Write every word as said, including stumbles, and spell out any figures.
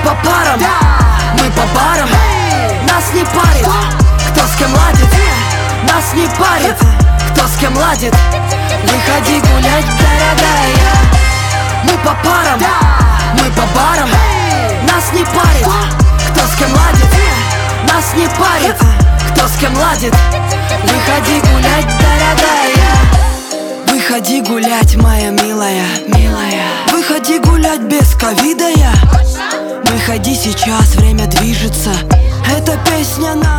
по парам, мы по барам. Нас не парит, кто с кем ладит. Нас не парит, кто с кем ладит. Выходи гулять, дорогая. Мы по парам, мы по барам. Нас не парит, кто с кем ладит. Нас не парит, кто с кем ладит. Выходи гулять, дорогая. Выходи гулять, моя милая, милая. Выходи гулять без ковида я. Выходи сейчас, время движется. Эта песня на